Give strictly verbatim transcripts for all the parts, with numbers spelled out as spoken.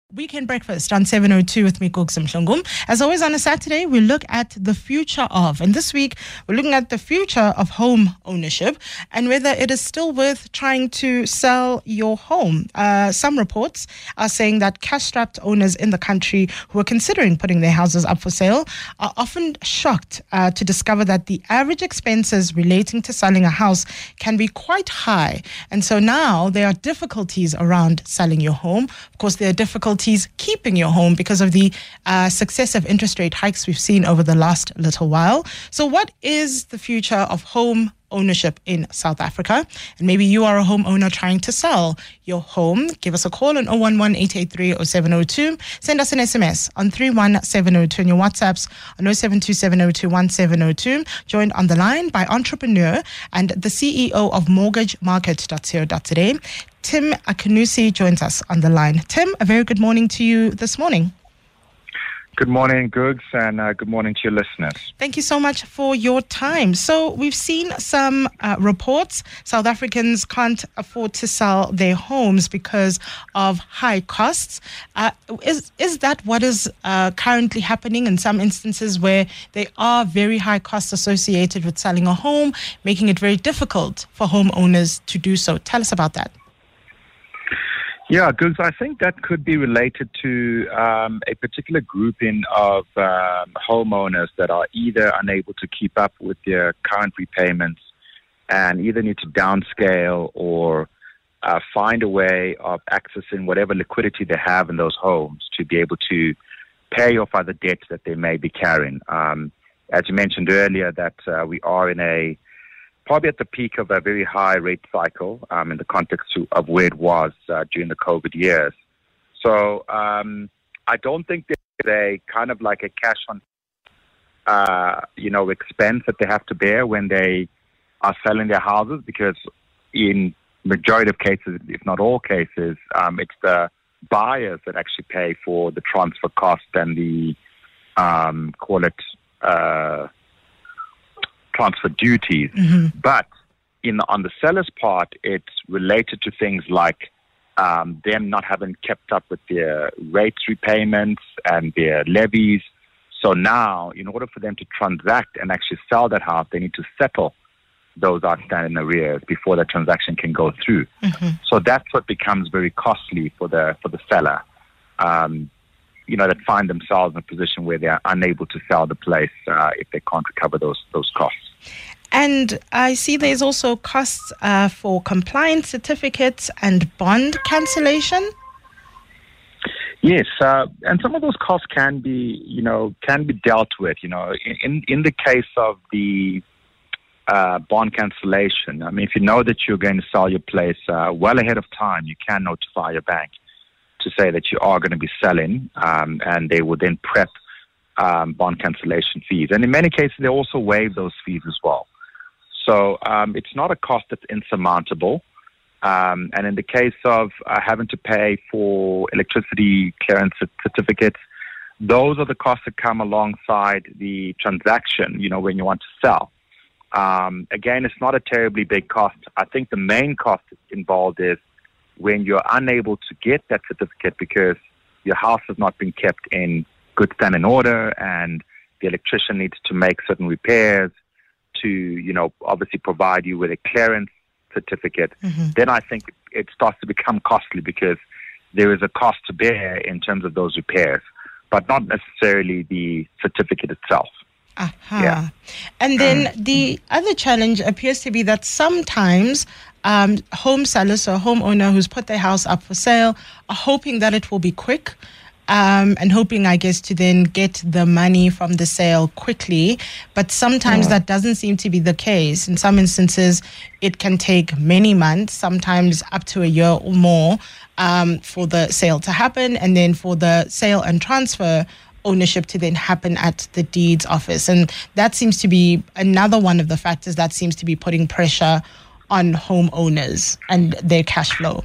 Weekend Breakfast on seven oh two with me, Gugzum Mhlungum. As always on a Saturday, we look at the future of, and this week we're looking at the future of home ownership and whether it is still worth trying to sell your home. Uh, some reports are saying that cash-strapped owners in the country who are considering putting their houses up for sale are often shocked uh, to discover that the average expenses relating to selling a house can be quite high. And so now there are difficulties around selling your home. Of course, there are difficulties keeping your home because of the uh, successive interest rate hikes we've seen over the last little while. So what is the future of home ownership in South Africa? And maybe you are a homeowner trying to sell your home. Give us a call on zero one one, eight eight three, zero seven zero two. Send us an S M S on three one seven zero two and your WhatsApps on zero seven two seven zero two one seven zero two. Joined on the line by entrepreneur and the C E O of mortgage market dot co dot za. Tim Akanusi joins us on the line. Tim, a very good morning to you this morning. Good morning, Googs, and uh, good morning to your listeners. Thank you so much for your time. So we've seen some uh, reports. South Africans can't afford to sell their homes because of high costs. Uh, is is that what is uh, currently happening in some instances where there are very high costs associated with selling a home, making it very difficult for homeowners to do so? Tell us about that. Yeah, Googs, I think that could be related to um, a particular grouping of um, homeowners that are either unable to keep up with their current repayments and either need to downscale or uh, find a way of accessing whatever liquidity they have in those homes to be able to pay off other debts that they may be carrying. Um, as you mentioned earlier, that uh, we are in a probably at the peak of a very high rate cycle um, in the context to, of where it was uh, during the COVID years. So um, I don't think there's a kind of like a cash on, uh, you know, expense that they have to bear when they are selling their houses, because in majority of cases, if not all cases, um, it's the buyers that actually pay for the transfer cost and the, um, call it, uh, transfer duties. Mm-hmm. But in the, on the seller's part, it's related to things like um, them not having kept up with their rates repayments and their levies. So now, in order for them to transact and actually sell that house, they need to settle those outstanding arrears before the transaction can go through. Mm-hmm. So that's what becomes very costly for the for the seller. Um, you know, that find themselves in a position where they are unable to sell the place uh, if they can't recover those those costs. And I see there's also costs uh, for compliance certificates and bond cancellation. Yes, uh, and some of those costs can be, you know, can be dealt with. You know, in in the case of the uh, bond cancellation, I mean, if you know that you're going to sell your place uh, well ahead of time, you can notify your bank to say that you are going to be selling, um, and they will then prep um, bond cancellation fees. And in many cases, they also waive those fees as well. So um, it's not a cost that's insurmountable. Um, and in the case of uh, having to pay for electricity clearance certificates, those are the costs that come alongside the transaction, you know, when you want to sell. Um, again, it's not a terribly big cost. I think the main cost involved is when you're unable to get that certificate because your house has not been kept in good standing order and the electrician needs to make certain repairs to, you know, obviously provide you with a clearance certificate, mm-hmm. then I think it starts to become costly because there is a cost to bear in terms of those repairs, but not necessarily the certificate itself. Uh-huh. Yeah. And then mm. the other challenge appears to be that sometimes um, home sellers or homeowner who's put their house up for sale are hoping that it will be quick um, and hoping, I guess, to then get the money from the sale quickly. But sometimes yeah. that doesn't seem to be the case. In some instances, it can take many months, sometimes up to a year or more um, for the sale to happen, and then for the sale and transfer ownership to then happen at the deeds office. And that seems to be another one of the factors that seems to be putting pressure on homeowners and their cash flow.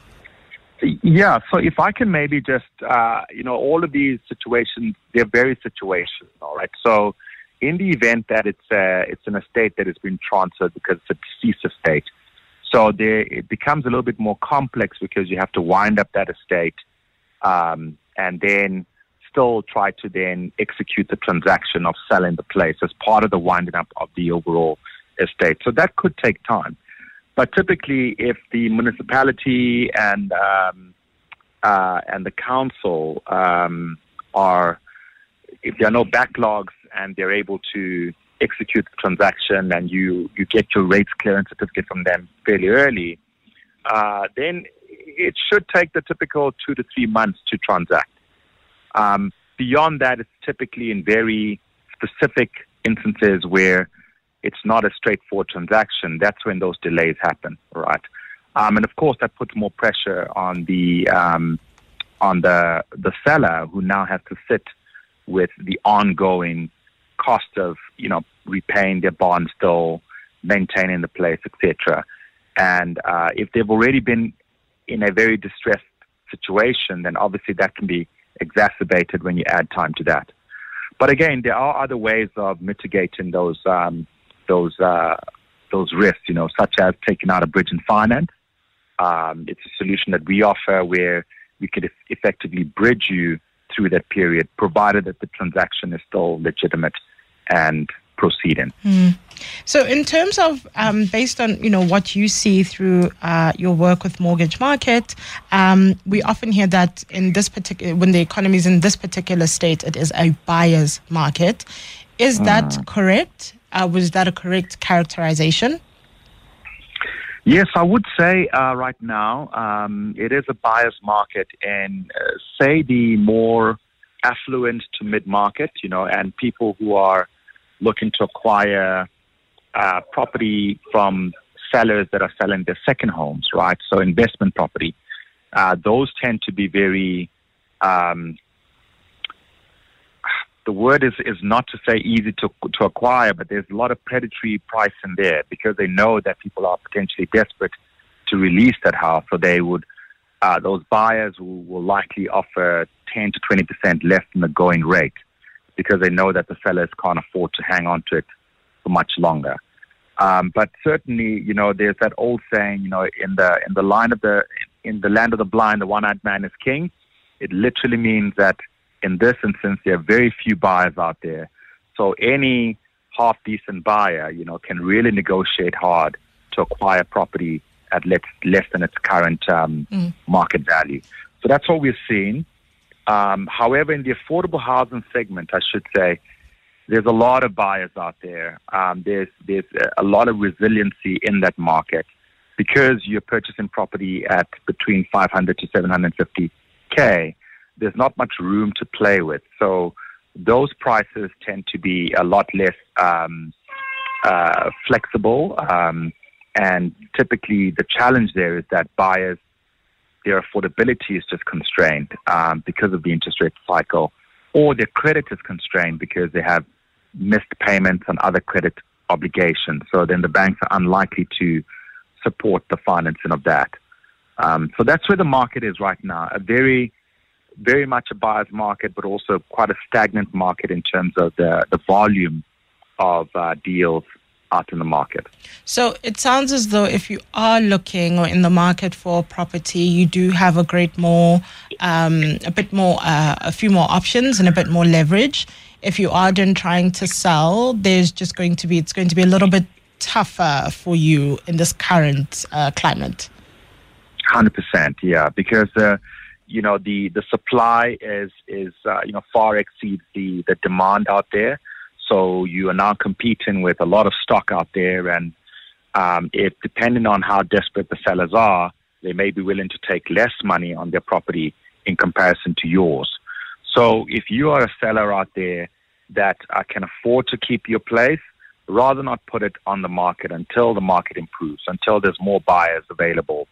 Yeah, so if I can maybe just, uh, you know, all of these situations, they're very situational, all right? So in the event that it's uh, it's an estate that has been transferred because it's a deceased estate, so there, it becomes a little bit more complex because you have to wind up that estate um, and then still try to then execute the transaction of selling the place as part of the winding up of the overall estate. So that could take time. But typically, if the municipality and um, uh, and the council um, are, if there are no backlogs and they're able to execute the transaction and you, you get your rates clearance certificate from them fairly early, uh, then it should take the typical two to three months to transact. Um, beyond that, it's typically in very specific instances where it's not a straightforward transaction. That's when those delays happen, right? Um, and of course, that puts more pressure on the um, on the the seller, who now has to sit with the ongoing cost of, you know, repaying their bond still, maintaining the place, et cetera. And uh, if they've already been in a very distressed situation, then obviously that can be exacerbated when you add time to that. But again, there are other ways of mitigating those um, those uh, those risks, you know, such as taking out a bridge and finance. Um, it's a solution that we offer where we could eff- effectively bridge you through that period, provided that the transaction is still legitimate and proceeding. Mm. So in terms of, um, based on, you know, what you see through uh, your work with Mortgage Market, um, we often hear that in this particular, when the economy is in this particular state, it is a buyer's market. Is mm. that correct? Uh, was that a correct characterization? Yes, I would say uh, right now um, it is a buyer's market, and uh, say the more affluent to mid-market, you know, and people who are looking to acquire uh, property from sellers that are selling their second homes, right? So investment property, uh, those tend to be very, um, the word is, is not to say easy to to acquire, but there's a lot of predatory pricing there because they know that people are potentially desperate to release that house. So they would, uh, those buyers will, will likely offer ten to twenty percent less than the going rate, because they know that the sellers can't afford to hang on to it for much longer. Um, but certainly, you know, there's that old saying, you know, in the in the line of the in the land of the blind, the one-eyed man is king. It literally means that in this instance, there are very few buyers out there. So any half-decent buyer, you know, can really negotiate hard to acquire property at less less than its current um, mm. market value. So that's what we're seeing. Um, however, in the affordable housing segment, I should say, there's a lot of buyers out there. Um, there's there's a lot of resiliency in that market because you're purchasing property at between five hundred to seven hundred fifty K. There's not much room to play with. So those prices tend to be a lot less um, uh, flexible. Um, and typically the challenge there is that buyers, their affordability is just constrained um, because of the interest rate cycle, or their credit is constrained because they have missed payments on other credit obligations. So then the banks are unlikely to support the financing of that. Um, so that's where the market is right now, a very, very much a buyer's market, but also quite a stagnant market in terms of the, the volume of uh, deals out in the market. So it sounds as though if you are looking or in the market for property, you do have a great more, um, a bit more, uh, a few more options and a bit more leverage. If you are then trying to sell, there's just going to be, it's going to be a little bit tougher for you in this current uh, climate. one hundred percent, yeah, because uh, you know the the supply is is uh, you know far exceeds the the demand out there. So you are now competing with a lot of stock out there, and um, if depending on how desperate the sellers are, they may be willing to take less money on their property in comparison to yours. So if you are a seller out there that uh, can afford to keep your place, rather not put it on the market until the market improves, until there's more buyers available.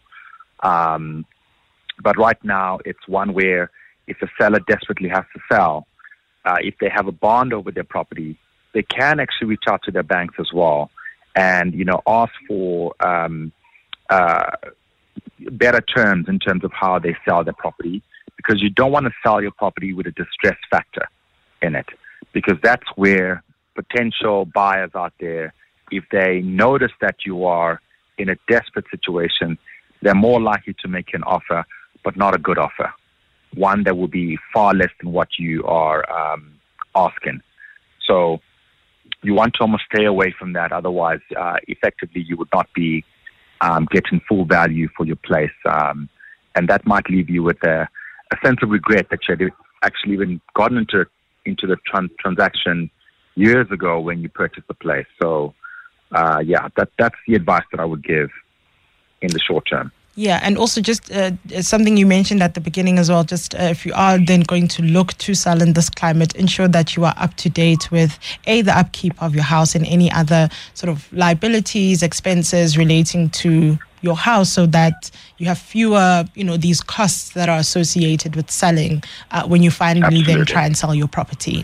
Um, but right now, it's one where if a seller desperately has to sell, uh, if they have a bond over their property, they can actually reach out to their banks as well and, you know, ask for um, uh, better terms in terms of how they sell their property, because you don't want to sell your property with a distress factor in it, because that's where potential buyers out there, if they notice that you are in a desperate situation, they're more likely to make an offer, but not a good offer. one that will be far less than what you are um, asking. So you want to almost stay away from that. Otherwise, uh, effectively, you would not be um, getting full value for your place. Um, and that might leave you with a, a sense of regret that you had actually even gotten into, into the trans- transaction years ago when you purchased the place. So, uh, yeah, that that's the advice that I would give in the short term. Yeah, and also just uh, something you mentioned at the beginning as well, just uh, if you are then going to look to sell in this climate, ensure that you are up to date with, A, the upkeep of your house and any other sort of liabilities, expenses relating to your house, so that you have fewer, you know, these costs that are associated with selling uh, when you finally Absolutely. then try and sell your property.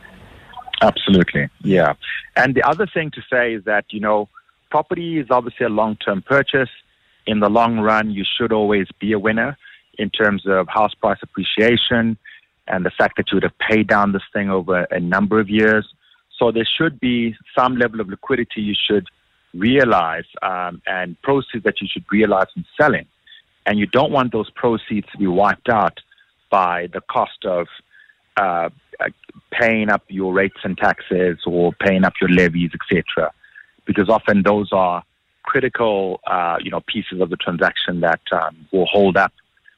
Absolutely, yeah. And the other thing to say is that, you know, property is obviously a long-term purchase. In the long run, you should always be a winner in terms of house price appreciation and the fact that you would have paid down this thing over a number of years. So there should be some level of liquidity you should realize um, and proceeds that you should realize in selling. And you don't want those proceeds to be wiped out by the cost of uh, paying up your rates and taxes or paying up your levies, et cetera. Because often those are critical, uh, you know, pieces of the transaction that um, will hold up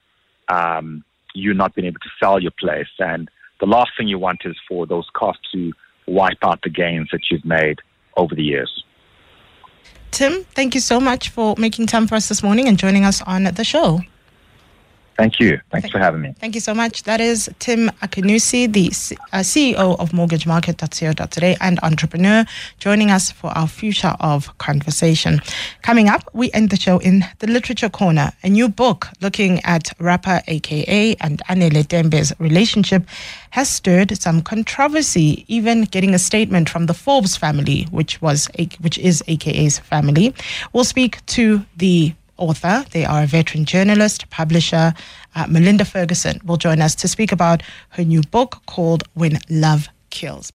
um, you not being able to sell your place. And the last thing you want is for those costs to wipe out the gains that you've made over the years. Tim, thank you so much for making time for us this morning and joining us on the show. Thank you. Thanks Thank, for having me. Thank you so much. That is Tim Akinusi, the C- uh, C E O of mortgage market dot co dot za and entrepreneur, joining us for our Future of conversation. Coming up, we end the show in the Literature Corner. A new book looking at rapper A K A and Anele Tembe's relationship has stirred some controversy, even getting a statement from the Forbes family, which was a, which is A K A's family. We'll speak to the author. They are a veteran journalist, publisher. Uh, Melinda Ferguson will join us to speak about her new book called When Love Kills.